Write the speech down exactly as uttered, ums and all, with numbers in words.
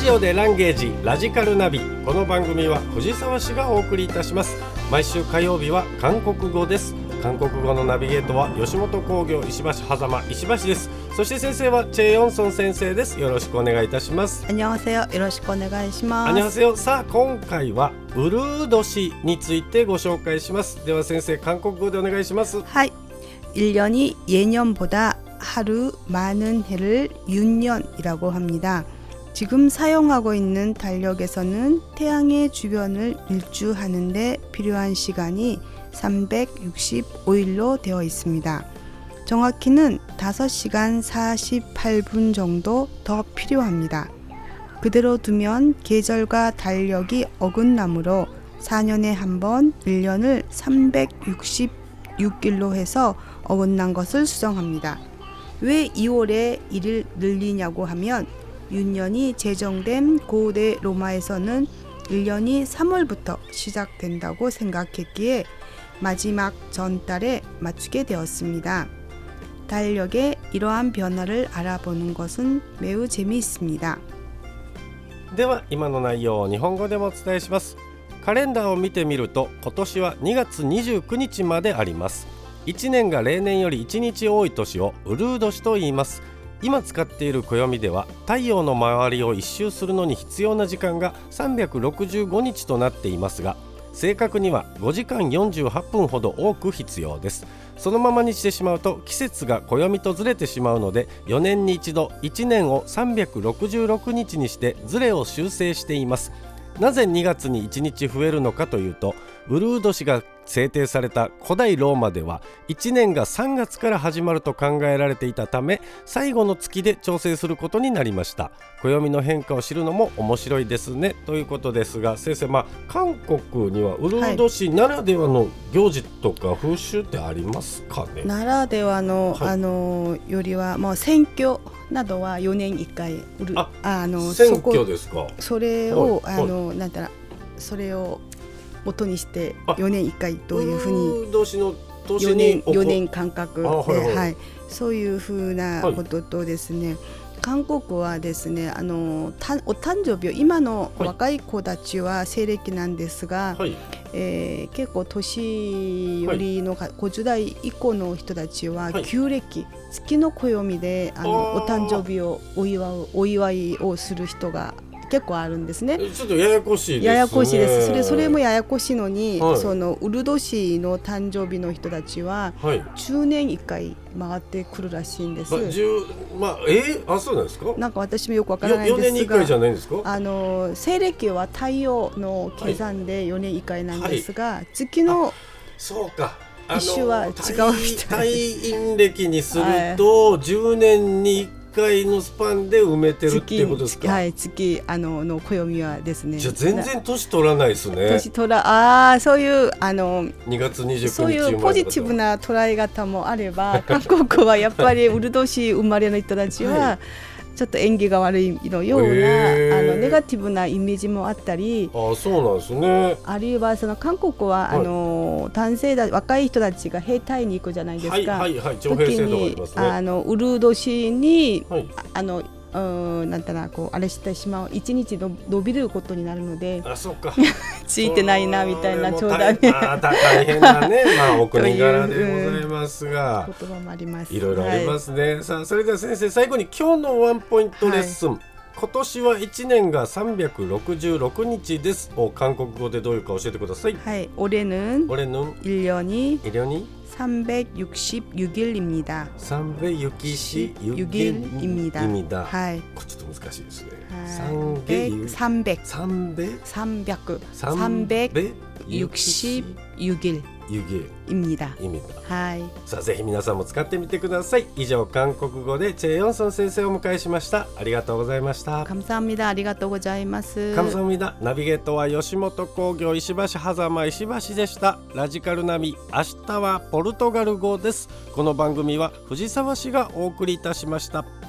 ジオでランゲージラジカルナビ。この番組は藤沢市がお送りいたします。毎週火曜日は韓国語です。韓国語のナビゲートは吉本興業石橋狭間石橋です。そして先生はチェ・ヨンソン先生です。よろしくお願いいたします。 안녕하세요。よろしくお願いします。 안녕하세요。さあ今回はウルー年についてご紹介します。では先生、韓国語でお願いします。 はい。일 년이 예년보다 하루 많은 해를 윤년이라고 합니다. 지금 사용하고 있는 달력에서는 태양의 주변을 일주하는 데 필요한 시간이 삼백육십오 일로 되어 있습니다. 정확히는 다섯 시간 사십팔 분 정도 더 필요합니다. 그대로 두면 계절과 달력이 어긋나므로 사 년에 한 번 일 년을 삼백육십육 일로 해서 어긋난 것을 수정합니다. 왜 이월에 일을 늘리냐고 하면 윤년이 제정된 고대 로마에서는 일 년이 삼월부터 시작된다고 생각했기에 마지막 전달에 맞추게 되었습니다. 달력의 이러한 변화를 알아보는 것은 매우 재미있습니다. では今の内容を日本語でもお伝えします。カレンダーを見てみると今年はにがつにじゅうくにちまであります。いちねんが例年よりいちにち多い年をウルー年と言います。今使っている暦では太陽の周りを一周するのに必要な時間がさんびゃくろくじゅうごにちとなっていますが、正確にはごじかんよんじゅうはっぷんほど多く必要です。そのままにしてしまうと季節が暦とずれてしまうので、よねんに一度いちねんをさんびゃくろくじゅうろくにちにしてずれを修正しています。なぜにがつにいちにち増えるのかというと、ウルー年が制定された古代ローマではいちねんがさんがつから始まると考えられていたため、最後の月で調整することになりました。暦の変化を知るのも面白いですねということですが、先生、まあ、韓国にはウルー年ならではの行事とか風習ってありますかね。 ならではの、 はい、 あのよりはもう選挙などはよねんいっかいウルああの選挙ですか。 それを、 はい、 あの、はい、なんたらそれを元にしてよねんいっかいというふうにウルー年の年よねん、 によねん間隔で、 はいはいはい、そういうふうなこととですね、はい、韓国はですね、あのたお誕生日を今の若い子たちは西暦なんですが、はい、えー、結構年寄りのごじゅう代以降の人たちは旧暦、月の暦であのお誕生日をお祝うお祝いをする人が結構あるんですね。 ちょっとややこしいですね。 ややこしいです。それ、それもややこしいのに、 はい、 そのウル年の誕生日の人たちは、はい、じゅうねんいっかい回ってくるらしいんです。 まあじゅうまあ、えー、あ、そうなんですか。 なんか私もよくわからないんですが、 よねんにいっかいじゃないんですか。あの西暦は太陽の計算でよねんいっかいなんですが、はい、月のそうか一周は違うみたいな。 太陰暦にするとじゅうねんにいっかいいっかいのスパンで埋めてるっていうことですか。 はい、月あのの暦はですね。 じゃあ全然年取らないですね。 年取らあそういうあのにがつにじゅうくにちそういうポジティブな捉え方もあれば韓国はやっぱりウル年生まれの人たちは、はい、ちょっと縁起が悪いのような、えー、あのネガティブなイメージもあったり、 あ、そうなんですね。 あるいはその韓国は、はい、あの男性だ若い人たちが兵隊に行くじゃないですか。はいはいはい、徴兵制度がありますね。 あのウル年に、はい、あのうなんたらこうあれしてしまう一日の伸びることになるので、 あ、そうかついてないなみたいなちょうだいね。あ、大変なね、まあお国柄でございますが、 言葉もあります。 いろいろありますね。はい、さあそれでは先生、最後に今日のワンポイントレッスン。はい、今年はいちねんがさんびゃくろくじゅうろくにちですを韓国語でどういうか教えてください。 はい、올해는 올해는 일 년이 일 년이 삼백육십육 일입니다. 삼백육십육 일입니다. はい。これちょっと難しいですね。 삼백 삼백 삼백 삼백육십육 일 입니다. 입니다. はい。 さあぜひ皆さんも使ってみてください。以上、韓国語でチェ・ヨンソン先生をお迎えしました。ありがとうございました。 감사합니다。ありがとうございます。 감사합니다。ナビゲートは吉本興業石橋狭間石橋でした。ラジカルナビ、明日はポルトガル語です。この番組は藤沢市がお送りいたしました。